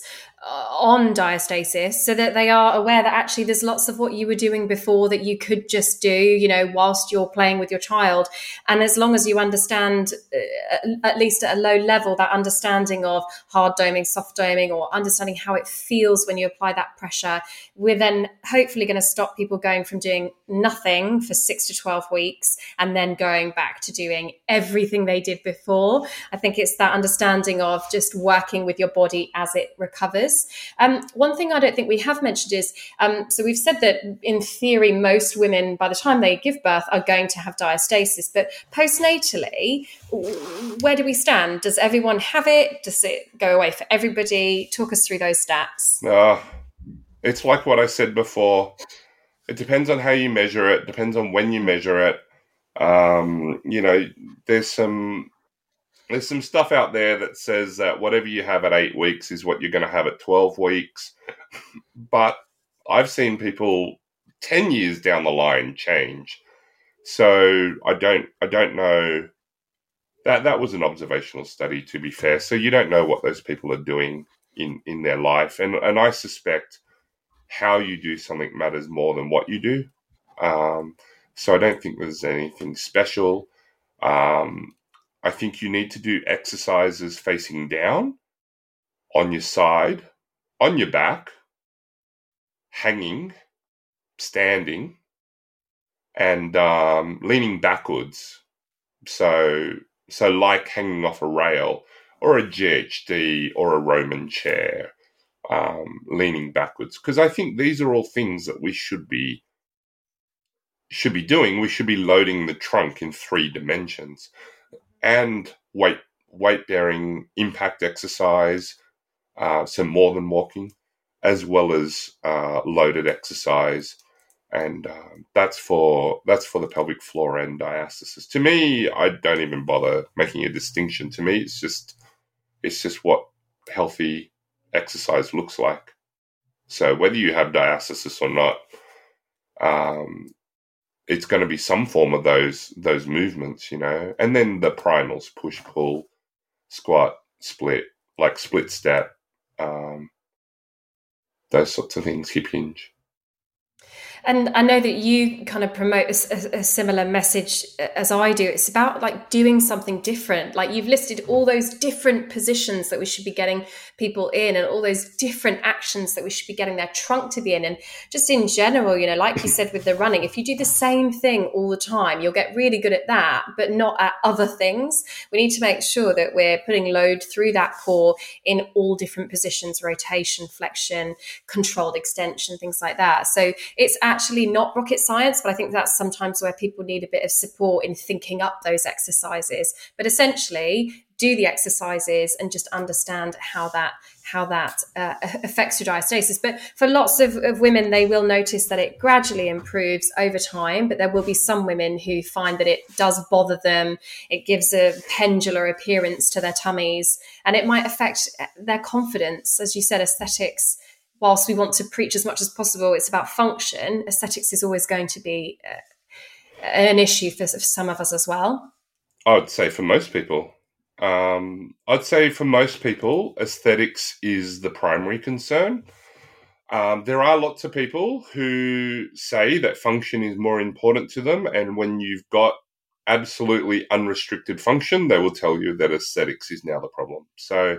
on diastasis, so that they are aware that actually there's lots of what you were doing before that you could just do, you know, whilst you're playing with your child. And as long as you understand, uh, at least at a low level, that understanding of hard doming, soft doming, or understanding how it feels when you apply that pressure, we're then hopefully going to stop people going from doing nothing for six to twelve weeks and then going back to doing everything they did before. I think it's that understanding of just working with your body as it recovers. Um, one thing I don't think we have mentioned is, um, so we've said that in theory, most women, by the time they give birth, are going to have diastasis. But postnatally, where do we stand? Does everyone have it? Does it go away for everybody? Talk us through those stats. Uh, it's like what I said before. It depends on how you measure it. Depends on when you measure it. Um, you know, there's some there's some stuff out there that says that whatever you have at eight weeks is what you're going to have at twelve weeks. But I've seen people ten years down the line change. So I don't I don't know. That that was an observational study, to be fair. So you don't know what those people are doing in, in their life. And and I suspect how you do something matters more than what you do. Um, so I don't think there's anything special. Um, I think you need to do exercises facing down, on your side, on your back, hanging, standing, and um, leaning backwards. So, so like hanging off a rail or a G H D or a Roman chair. Um, leaning backwards, because I think these are all things that we should be should be doing. We should be loading the trunk in three dimensions, and weight weight bearing impact exercise, uh, so more than walking, as well as uh, loaded exercise, and uh, that's for that's for the pelvic floor and diastasis. To me, I don't even bother making a distinction. To me, it's just it's just what healthy exercise looks like. So whether you have diastasis or not, um, it's going to be some form of those those movements, you know. And then the primals: push, pull, squat, split, like split step, um, those sorts of things, hip hinge. And I know that you kind of promote a, a similar message as I do. It's about like doing something different. Like you've listed all those different positions that we should be getting people in, and all those different actions that we should be getting their trunk to be in. And just in general, you know, like you said with the running, if you do the same thing all the time, you'll get really good at that, but not at other things. We need to make sure that we're putting load through that core in all different positions: rotation, flexion, controlled extension, things like that. So it's actually not rocket science, but I think that's sometimes where people need a bit of support in thinking up those exercises. But essentially, do the exercises and just understand how that how that uh, affects your diastasis. But for lots of, of women, they will notice that it gradually improves over time, but there will be some women who find that it does bother them. It gives a pendular appearance to their tummies, and it might affect their confidence. As you said, aesthetics, whilst we want to preach as much as possible, it's about function. Aesthetics is always going to be uh, an issue for, for some of us as well. I would say for most people. Um, I'd say for most people, aesthetics is the primary concern. Um, there are lots of people who say that function is more important to them, and when you've got absolutely unrestricted function, they will tell you that aesthetics is now the problem. So,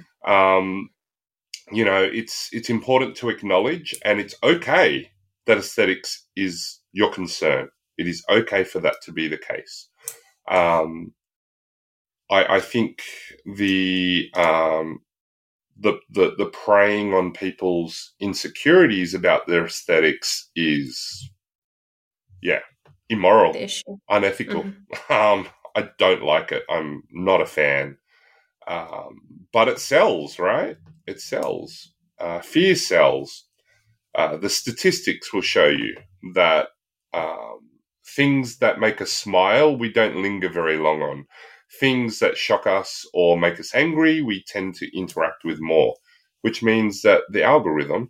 um, you know, it's it's important to acknowledge, and it's okay that aesthetics is your concern. It is okay for that to be the case. Um, I, I think the, um, the the the preying on people's insecurities about their aesthetics is, yeah, immoral, unethical. Mm-hmm. Um, I don't like it. I'm not a fan. Um, but it sells, right? It sells. Uh, fear sells. Uh, the statistics will show you that um, things that make us smile, we don't linger very long on. Things that shock us or make us angry, we tend to interact with more, which means that the algorithm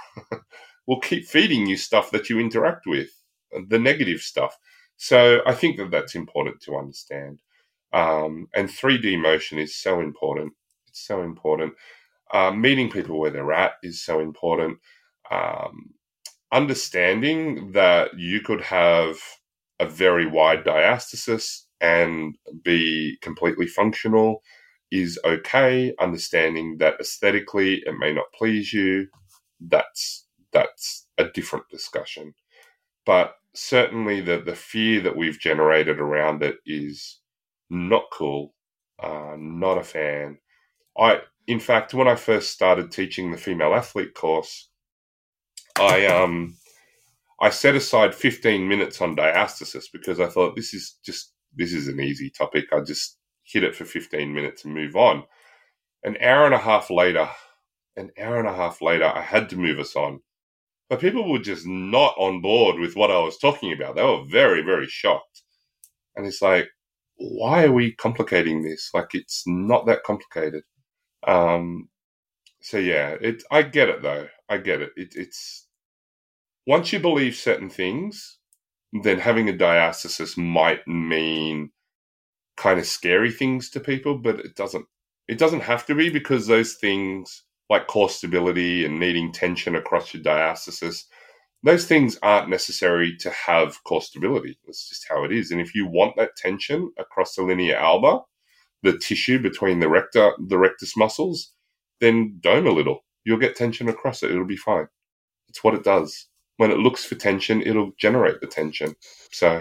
will keep feeding you stuff that you interact with, the negative stuff. So I think that that's important to understand. Um, and three D motion is so important. It's so important. Uh, meeting people where they're at is so important. Um, understanding that you could have a very wide diastasis and be completely functional is okay. Understanding that aesthetically it may not please you, that's that's a different discussion. But certainly the, the fear that we've generated around it is not cool, uh, not a fan. I, in fact, when I first started teaching the female athlete course, I um I set aside fifteen minutes on diastasis because I thought this is just this is an easy topic. I just hit it for fifteen minutes and move on. An hour and a half later, an hour and a half later, I had to move us on. But people were just not on board with what I was talking about. They were very, very shocked. And it's like, why are we complicating this? Like, it's not that complicated. Um, so yeah, it. I get it though. I get it. it. It's once you believe certain things, then having a diastasis might mean kind of scary things to people, but it doesn't. It doesn't have to be, because those things like core stability and needing tension across your diastasis, those things aren't necessary to have core stability. That's just how it is. And if you want that tension across the linea alba, the tissue between the rector, the rectus muscles, then dome a little. You'll get tension across it. It'll be fine. It's what it does. When it looks for tension, it'll generate the tension. So,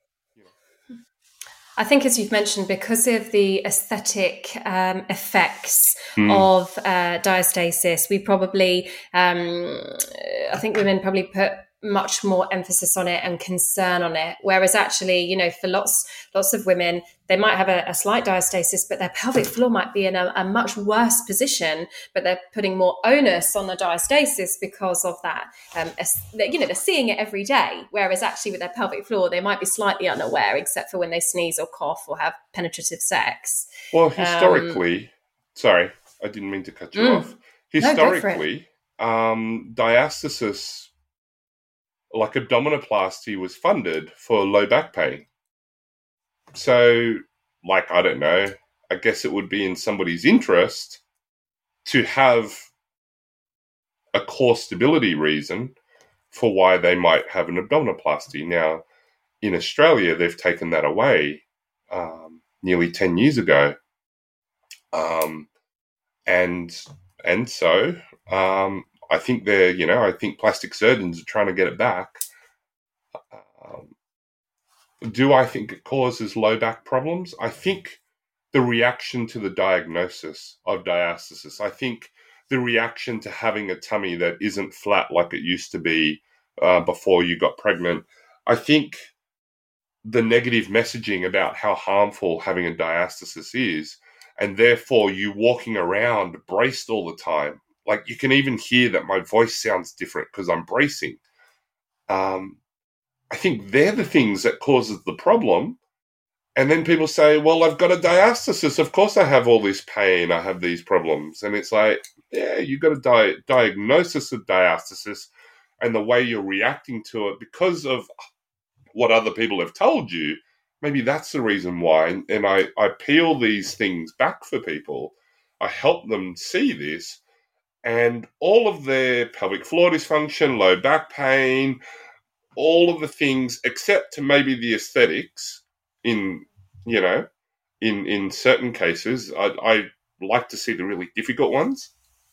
I think, as you've mentioned, because of the aesthetic um, effects mm. of uh, diastasis, we probably, um, I think women probably put much more emphasis on it and concern on it. Whereas actually, you know, for lots, lots of women, they might have a, a slight diastasis, but their pelvic floor might be in a, a much worse position, but they're putting more onus on the diastasis because of that. Um, you know, they're seeing it every day. Whereas actually with their pelvic floor, they might be slightly unaware, except for when they sneeze or cough or have penetrative sex. Well, historically, um, sorry, I didn't mean to cut you mm, off. Historically, no, um, diastasis, like abdominoplasty, was funded for low back pain. So, like, I don't know, I guess it would be in somebody's interest to have a core stability reason for why they might have an abdominoplasty. Now, in Australia, they've taken that away um, nearly ten years ago. Um, and, and so, um, I think they're, you know, I think plastic surgeons are trying to get it back. Um, do I think it causes low back problems? I think the reaction to the diagnosis of diastasis, I think the reaction to having a tummy that isn't flat like it used to be uh, before you got pregnant, I think the negative messaging about how harmful having a diastasis is, and therefore you walking around braced all the time. Like, you can even hear that my voice sounds different because I'm bracing. Um, I think they're the things that causes the problem. And then people say, well, I've got a diastasis. Of course I have all this pain. I have these problems. And it's like, yeah, you've got a di- diagnosis of diastasis, and the way you're reacting to it because of what other people have told you, maybe that's the reason why. And, and I, I peel these things back for people. I help them see this. And all of their pelvic floor dysfunction, low back pain, all of the things, except to maybe the aesthetics, in, you know, in, in certain cases, I, I like to see the really difficult ones.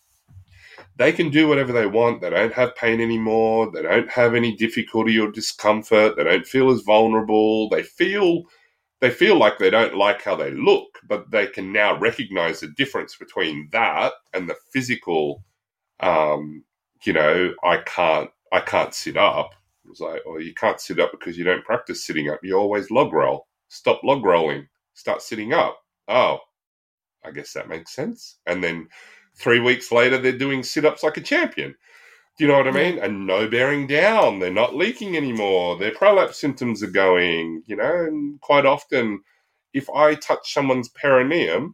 They can do whatever they want. They don't have pain anymore. They don't have any difficulty or discomfort. They don't feel as vulnerable. They feel... They feel like they don't like how they look, but they can now recognize the difference between that and the physical, um, you know, I can't, I can't sit up. It was like, oh, you can't sit up because you don't practice sitting up. You always log roll. Stop log rolling. Start sitting up. Oh, I guess that makes sense. And then three weeks later, they're doing sit-ups like a champion. Do you know what I mean? And no bearing down. They're not leaking anymore. Their prolapse symptoms are going, you know, and quite often if I touch someone's perineum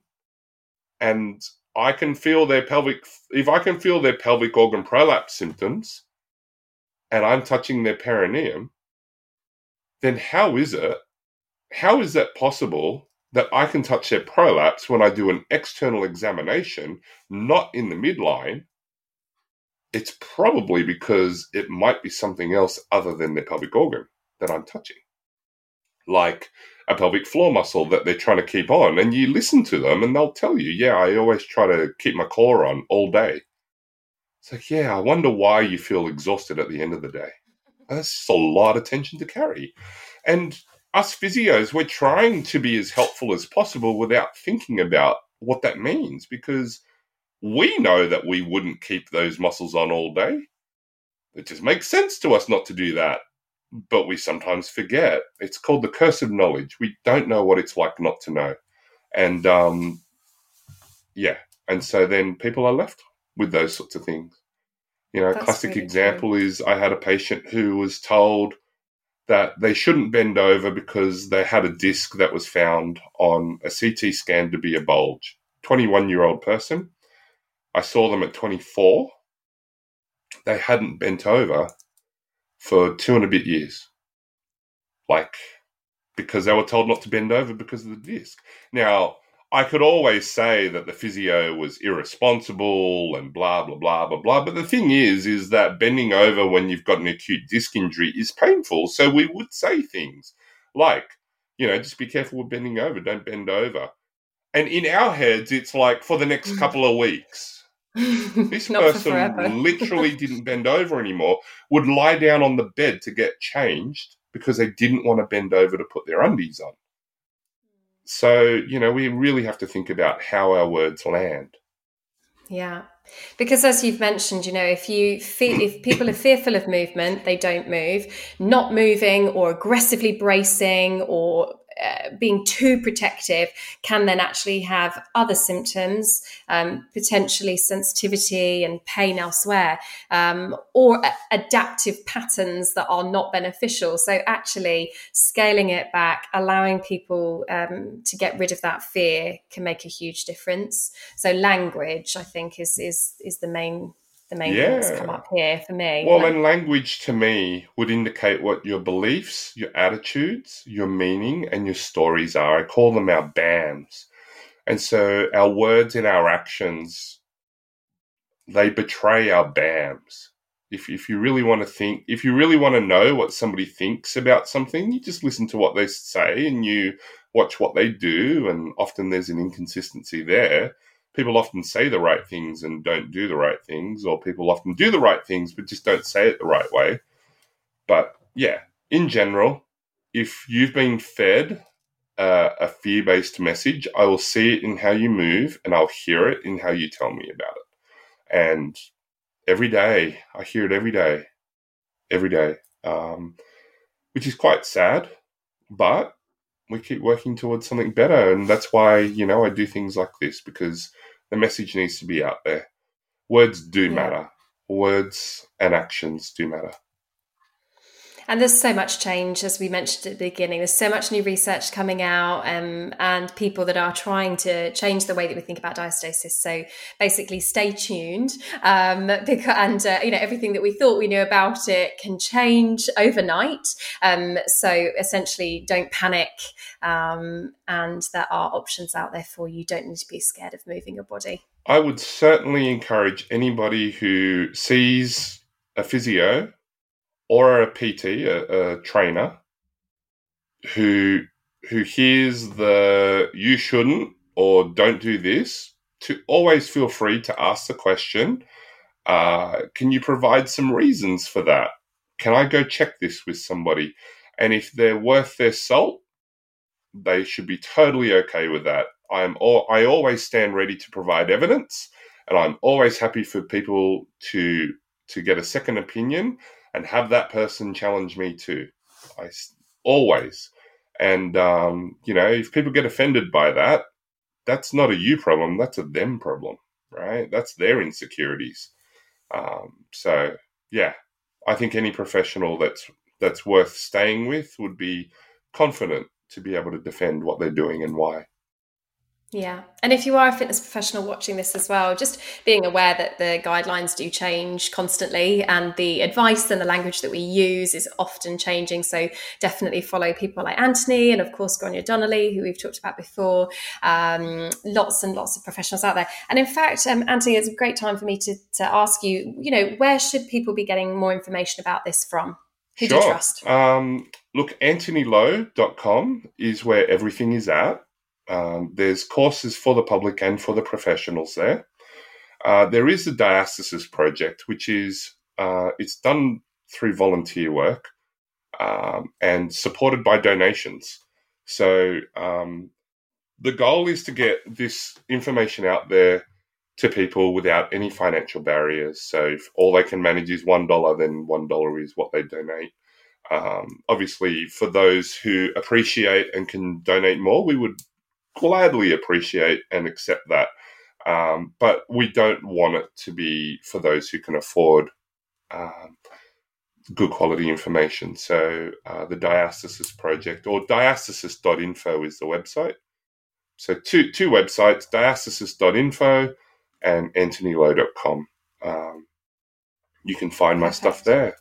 and I can feel their pelvic, if I can feel their pelvic organ prolapse symptoms and I'm touching their perineum, then how is it, how is that possible that I can touch their prolapse when I do an external examination, not in the midline, it's probably because it might be something else other than their pelvic organ that I'm touching. Like a pelvic floor muscle that they're trying to keep on. And you listen to them and they'll tell you, yeah, I always try to keep my core on all day. It's like, yeah, I wonder why you feel exhausted at the end of the day. That's a lot of tension to carry. And us physios, we're trying to be as helpful as possible without thinking about what that means, because we know that we wouldn't keep those muscles on all day. It just makes sense to us not to do that. But we sometimes forget. It's called the curse of knowledge. We don't know what it's like not to know. And, um, yeah. And so then people are left with those sorts of things. You know, a classic really example true. is I had a patient who was told that they shouldn't bend over because they had a disc that was found on a C T scan to be a bulge. twenty-one-year-old person. I saw them at twenty-four. They hadn't bent over for two and a bit years. Like, because they were told not to bend over because of the disc. Now, I could always say that the physio was irresponsible and blah, blah, blah, blah, blah. But the thing is, is that bending over when you've got an acute disc injury is painful. So we would say things like, you know, just be careful with bending over. Don't bend over. And in our heads, it's like for the next couple of weeks. This person literally didn't bend over anymore, would lie down on the bed to get changed because they didn't want to bend over to put their undies on. So, you know, we really have to think about how our words land. Yeah. Because as you've mentioned, you know, if you feel, if people are fearful of movement, they don't move. Not moving or aggressively bracing or uh, being too protective can then actually have other symptoms, um, potentially sensitivity and pain elsewhere, um, or a- adaptive patterns that are not beneficial. So actually scaling it back, allowing people um, to get rid of that fear can make a huge difference. So language, I think, is is is the main the main yeah. thing that's come up here for me. Well, and language to me would indicate what your beliefs, your attitudes, your meaning, and your stories are. I call them our B A Ms. And so our words and our actions, they betray our B A Ms. If if you really want to think, if you really want to know what somebody thinks about something, you just listen to what they say and you watch what they do. And often there's an inconsistency there. People often say the right things and don't do the right things, or people often do the right things but just don't say it the right way. But yeah, in general, if you've been fed uh, a fear-based message, I will see it in how you move and I'll hear it in how you tell me about it. And every day, I hear it every day, every day, um, which is quite sad, but we keep working towards something better. And that's why, you know, I do things like this, because the message needs to be out there. Words do yeah. matter. Words and actions do matter. And there's so much change, as we mentioned at the beginning. There's so much new research coming out, um, and people that are trying to change the way that we think about diastasis. So basically, stay tuned, um, because, and uh, you know, everything that we thought we knew about it can change overnight. Um, so essentially, don't panic, um, and there are options out there for you. You don't need to be scared of moving your body. I would certainly encourage anybody who sees a physio or a P T, a, a trainer, who who hears the you shouldn't or don't do this, to always feel free to ask the question, uh, can you provide some reasons for that? Can I go check this with somebody? And if they're worth their salt, they should be totally okay with that. I'm all, I always stand ready to provide evidence, and I'm always happy for people to to get a second opinion and have that person challenge me too. I always. And, um, you know, if people get offended by that, that's not a you problem. That's a them problem, right? That's their insecurities. Um, so, yeah, I think any professional that's that's worth staying with would be confident to be able to defend what they're doing and why. Yeah. And if you are a fitness professional watching this as well, just being aware that the guidelines do change constantly and the advice and the language that we use is often changing. So definitely follow people like Anthony and of course Gráinne Donnelly, who we've talked about before. Um, lots and lots of professionals out there. And in fact, um, Anthony, it's a great time for me to, to ask you, you know, where should people be getting more information about this from? Who sure. do you trust? Um, look, anthony lowe dot com is where everything is at. Um, there's courses for the public and for the professionals there. Uh, there is the Diastasis Project, which is uh, it's done through volunteer work um, and supported by donations. So um, the goal is to get this information out there to people without any financial barriers. So if all they can manage is one dollar, then one dollar is what they donate. Um, obviously, for those who appreciate and can donate more, we would gladly appreciate and accept that. Um, but we don't want it to be for those who can afford um, good quality information. So uh, the Diastasis Project, or diastasis dot info is the website. So two two websites, diastasis dot info and anthony lowe dot com. Um, you can find my Perfect. Stuff there.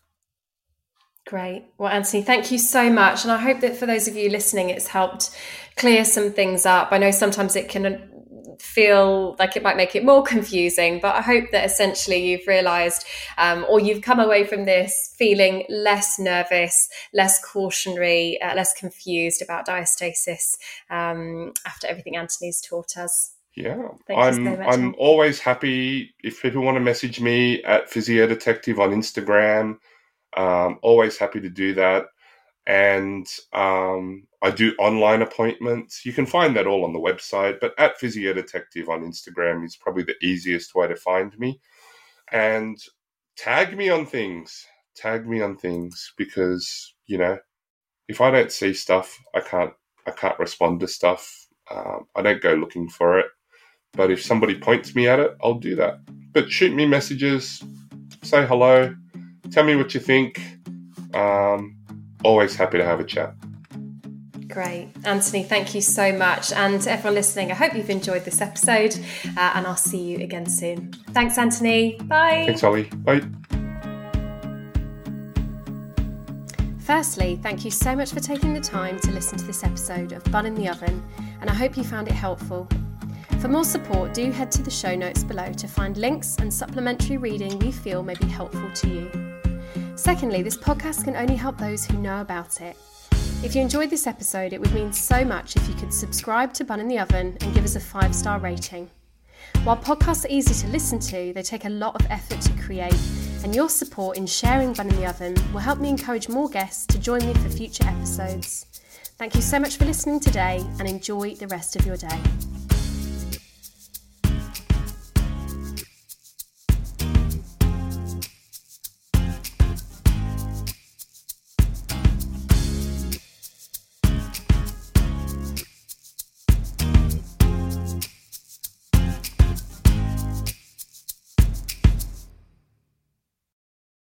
Great. Well, Anthony, thank you so much. And I hope that for those of you listening, it's helped clear some things up. I know sometimes it can feel like it might make it more confusing, but I hope that essentially you've realised um, or you've come away from this feeling less nervous, less cautionary, uh, less confused about diastasis um, after everything Anthony's taught us. Yeah, Thank I'm you so much. I'm always happy if people want to message me at PhysioDetective on Instagram. Um, always happy to do that. And um, I do online appointments. You can find that all on the website, but at PhysioDetective on Instagram is probably the easiest way to find me. And tag me on things. Tag me on things because, you know, if I don't see stuff, I can't I can't respond to stuff. Um, I don't go looking for it. But if somebody points me at it, I'll do that. But shoot me messages, say hello, tell me what you think. Um, always happy to have a chat. Great. Anthony, thank you so much. And to everyone listening, I hope you've enjoyed this episode uh, and I'll see you again soon. Thanks, Anthony. Bye. Thanks, Ollie. Bye. Firstly, thank you so much for taking the time to listen to this episode of Bun in the Oven, and I hope you found it helpful. For more support, do head to the show notes below to find links and supplementary reading we feel may be helpful to you. Secondly, this podcast can only help those who know about it. If you enjoyed this episode, it would mean so much if you could subscribe to Bun in the Oven and give us a five-star rating. While podcasts are easy to listen to, they take a lot of effort to create, and your support in sharing Bun in the Oven will help me encourage more guests to join me for future episodes. Thank you so much for listening today, and enjoy the rest of your day.